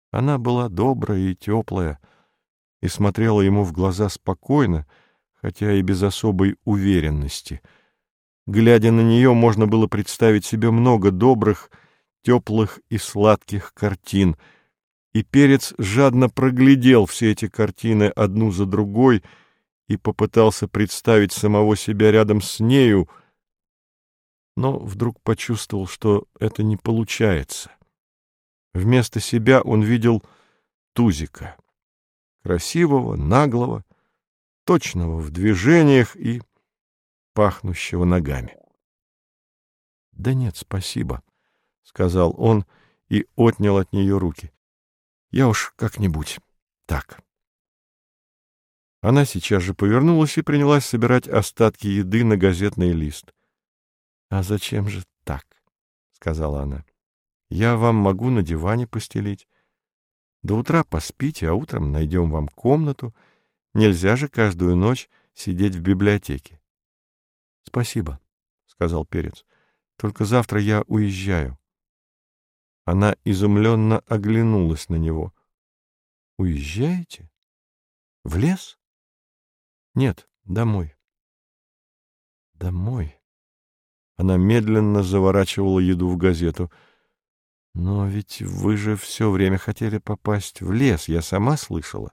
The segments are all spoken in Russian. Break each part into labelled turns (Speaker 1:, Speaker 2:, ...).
Speaker 1: Она была добрая и теплая, и смотрела ему в глаза спокойно, хотя и без особой уверенности. Глядя на нее, можно было представить себе много добрых, теплых и сладких картин, и Перец жадно проглядел все эти картины одну за другой и попытался представить самого себя рядом с нею, но вдруг почувствовал, что это не получается. Вместо себя он видел Тузика, красивого, наглого, точного в движениях и пахнущего ногами. — Да нет, спасибо, — сказал он и отнял от нее руки. — Я уж как-нибудь так. Она сейчас же повернулась и принялась собирать остатки еды на газетный лист. — А зачем же так? — сказала она. — Я вам могу на диване постелить. До утра поспите, а утром найдем вам комнату. Нельзя же каждую ночь сидеть в библиотеке. — Спасибо, — сказал Перец. — Только завтра я уезжаю. Она изумленно оглянулась на него. — Уезжаете? В лес? — Нет, домой. — Домой? Она медленно заворачивала еду в газету. — Но ведь вы же все время хотели попасть в лес, я сама слышала.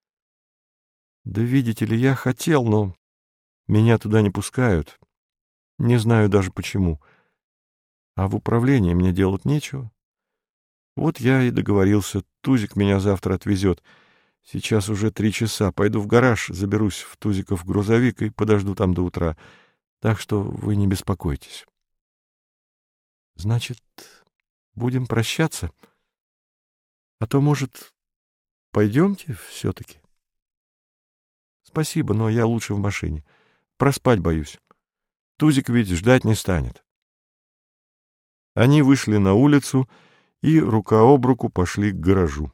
Speaker 1: — Да видите ли, я хотел, но меня туда не пускают. Не знаю даже почему. А в управлении мне делать нечего. Вот я и договорился, Тузик меня завтра отвезет. Сейчас уже 3 часа. Пойду в гараж, заберусь в Тузиков грузовик и подожду там до утра. Так что вы не беспокойтесь. Значит, будем прощаться? А то, может, пойдемте все-таки? Спасибо, но я лучше в машине. Проспать боюсь. Тузик ведь ждать не станет. Они вышли на улицу и рука об руку пошли к гаражу.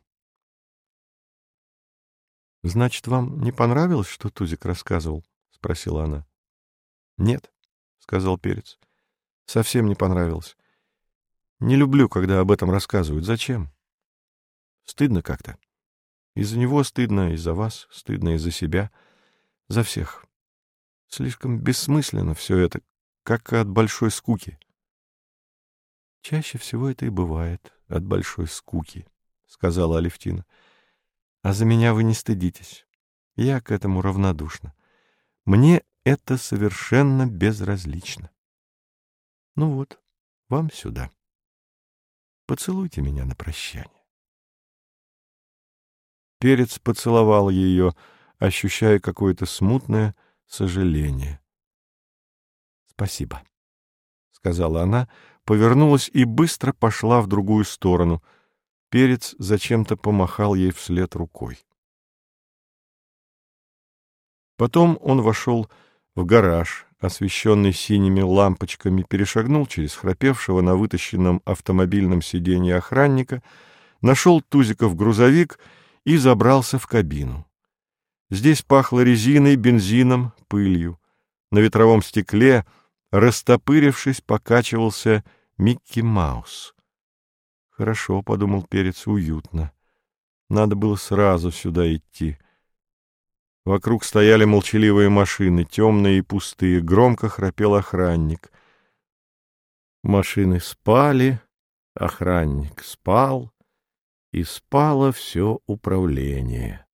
Speaker 1: — Значит, вам не понравилось, что Тузик рассказывал? — спросила она. — Нет, — сказал Перец. — Совсем не понравилось. Не люблю, когда об этом рассказывают. Зачем? Стыдно как-то. Из-за него стыдно, из-за вас, стыдно из-за себя, за всех. Слишком бессмысленно все это, как от большой скуки. — Чаще всего это и бывает от большой скуки, — сказала Алевтина. — А за меня вы не стыдитесь. Я к этому равнодушна. Мне это совершенно безразлично. Ну вот, вам сюда. Поцелуйте меня на прощание. Перец поцеловал ее, ощущая какое-то смутное сожаление. — Спасибо, — сказала она, повернулась и быстро пошла в другую сторону. Перец зачем-то помахал ей вслед рукой. Потом он вошел в гараж, освещенный синими лампочками, перешагнул через храпевшего на вытащенном автомобильном сиденье охранника, нашел Тузиков грузовик и забрался в кабину. Здесь пахло резиной, бензином, пылью. На ветровом стекле, растопырившись, покачивался Микки Маус. «Хорошо», — подумал Перец, — «уютно. Надо было сразу сюда идти». Вокруг стояли молчаливые машины, темные и пустые, громко храпел охранник. Машины спали, охранник спал, и спало все управление.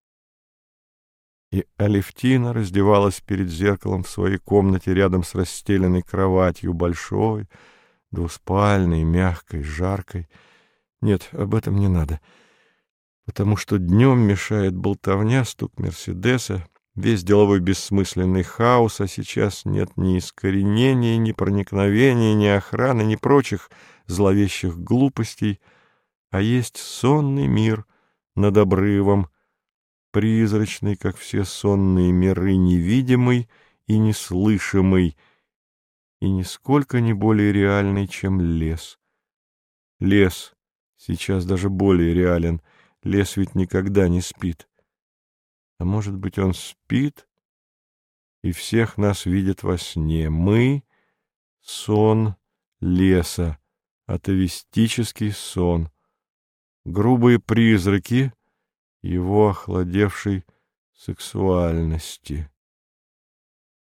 Speaker 1: И Алевтина раздевалась перед зеркалом в своей комнате рядом с расстеленной кроватью, большой, двуспальной, мягкой, жаркой. Нет, об этом не надо, потому что днем мешает болтовня, стук Мерседеса, весь деловой бессмысленный хаос, а сейчас нет ни искоренения, ни проникновения, ни охраны, ни прочих зловещих глупостей, а есть сонный мир над обрывом, призрачный, как все сонные миры, невидимый и неслышимый, и нисколько не более реальный, чем лес. Лес сейчас даже более реален, лес ведь никогда не спит. А может быть, он спит и всех нас видит во сне. Мы — сон леса, атовистический сон. грубые призраки его охладевшей сексуальности.